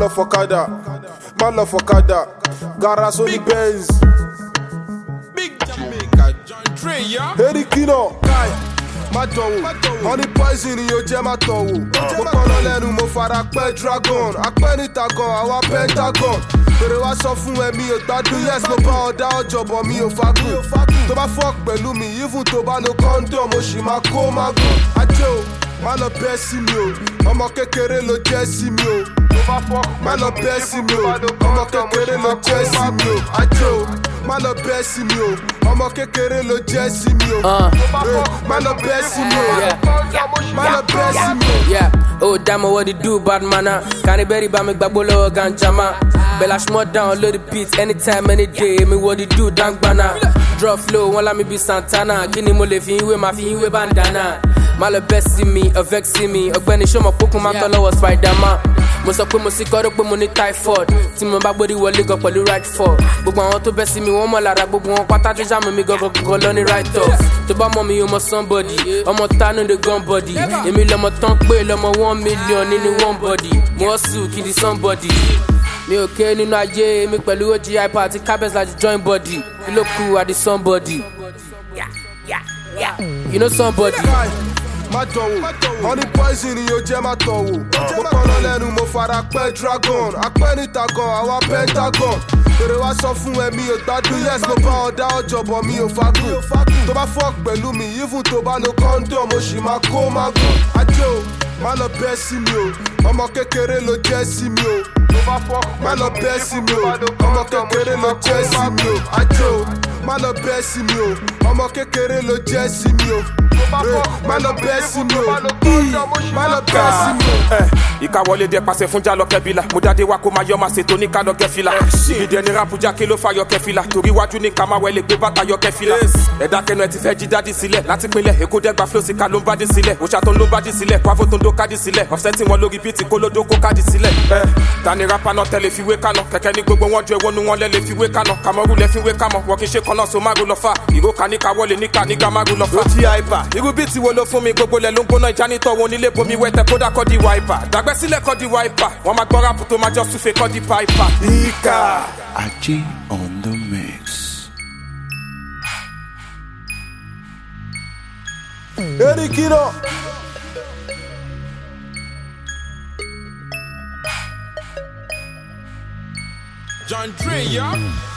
fọ̀kadà, má lọ fọ̀kadà, gara sórí Benz. Big Jamaica, John Trey, yeah. Erikino, Kai, má dánwò, honey poison ni yóò jẹ́ má tọ̀wò. Mo pọ́nà lẹ́nu mo fara pẹ́ dragon, apẹ́ níta gan, àwa pentagon. Bèrè wá sọ fún ẹ mi ò gbádùn, yes mo bá ọ̀dá ọ̀jọ̀bọ̀ mi ò fagùn. Tó bá fuck pẹ̀lú mi, even tó bá lo condom, mo ṣì máa kó magun. Ajé o, má lọ bẹ́ sí mi o, ọmọ kékeré ló jẹ́ sí mi o. Má lọ bẹ́ sí mi o, ọmọ kékeré ló jẹ́ sí mi o. Ajé o, má lọ bẹ́ sí mi o, ọmọ kékeré ló jẹ́ sí mi o. Má lọ bẹ́ sí mi o, má lọ bẹ́ sí mi o. Yeah, oh damn what it do, bad manna. Can't bury by me gbagbo ganjama. Bella shmut down, load the beat anytime, any day. Me what it do, dank bana. Drop flow, won't let me be Santana. Kini mo le fi iwe, ma fi iwe bandana. Má lọ bẹ́ sí mi, vex sí mi. Ọ̀gbẹ́ni show mo kúkú máa tọ́ lọ́wọ́ Spiderman. Mo sọ pé mo sì kọ́ pé mo ní typhoid. Tí mo bá gbórí wọlé gan pẹ̀lú right foot. Gbogbo àwọn tó bẹ́ sí mi, wọ́n mọ̀ lára gbogbo wọn pátá tó ṣàmù mi gangan lọ ní right off. Tó bá mọ̀ mi, o mọ̀ somebody. Ọmọ tánú the gun body. Èmi lọmọ tán pé lọmọ 1 million nínú one body. Mo hustle kí di somebody. Mi ò ké nínú ayé mi pẹ̀lú OG hyper àti cabez láti join body. Kí ló kú àdí somebody. You know somebody. Má dánwò, honey poison ni yóò jẹ́ má tọ̀wò. Mo pọ́nà lẹ́nu mo fara pẹ́ dragon, apẹ́ níta gan, àwa pentagon. Bèrè wá sọ fún ẹ mi ò gbádùn, yes mo bá ọ̀dá ọ̀jọ̀bọ̀ mi ò fagùn. Tó bá fuck pẹ̀lú mi, even tó bá lo condom, mo ṣì máa kó magun. Ajé o, má lọ bẹ́ sí mi o, ọmọ kékeré ló jẹ́ sí mi o. Má lọ bẹ́ sí mi o, ọmọ kékeré ló jẹ́ sí mi o. Ajé o, má lọ bẹ́ sí mi o, ọmọ kékeré ló jẹ́ sí mi o. Má lọ bẹ́ sí mi o, má lọ bẹ́ sí mi o. Ìkáwọlé dẹ pàṣẹ fún Jálọ Kẹ́bílà. Mo jáde wá kó máa yọ máa ṣètò ní kálọ kẹfìlà. Ìdẹ ni rapuja kí ló fa yọ kẹfìlà. Torí wájú ní ká máa wẹlé gbé bàtà yọ kẹfìlà. Ẹ̀dá kẹnu ẹ ti fẹ́ jí dádì sílẹ̀. Láti pinlẹ̀ Èkó dẹ́gba flow sí ká ló ń bá dé sílẹ̀. Òṣàtọ̀ ló ń bá dé sílẹ̀. Kwavo tó ń do káàdì sílẹ̀. Offsetting wọn lórí bíìtì kólódó kó káàdì sílẹ̀. Tani rapa náà tẹ́lẹ̀ fi wé kánà. Kẹ̀kẹ́ ní gbogbo wọn ju ẹwọ́nu wọn lẹ́lẹ̀ fi wé kánà. Kàmọ́rú lẹ fi wé kámọ̀. Wọ́n kì í ṣe kan náà so máa ro lọ fà. Ìró kan ní ká wọlé ní ká nígbà máa ro lọ fà. OG hyper. Irú bíìtì wo ló fún mi gbogbo lẹ̀ ló ń gbóná ìjánitọ̀ wọn nílé bomi wẹ́tẹ̀ kódà kọ́ di wiper. Dàgbẹ́ sílẹ̀ kọ́ di wiper. Wọ́n máa gbọ́ rápù tó máa jọ súfè kọ́ di piper. Ika. Aji on the mix. Erikino. John Trey, yeah.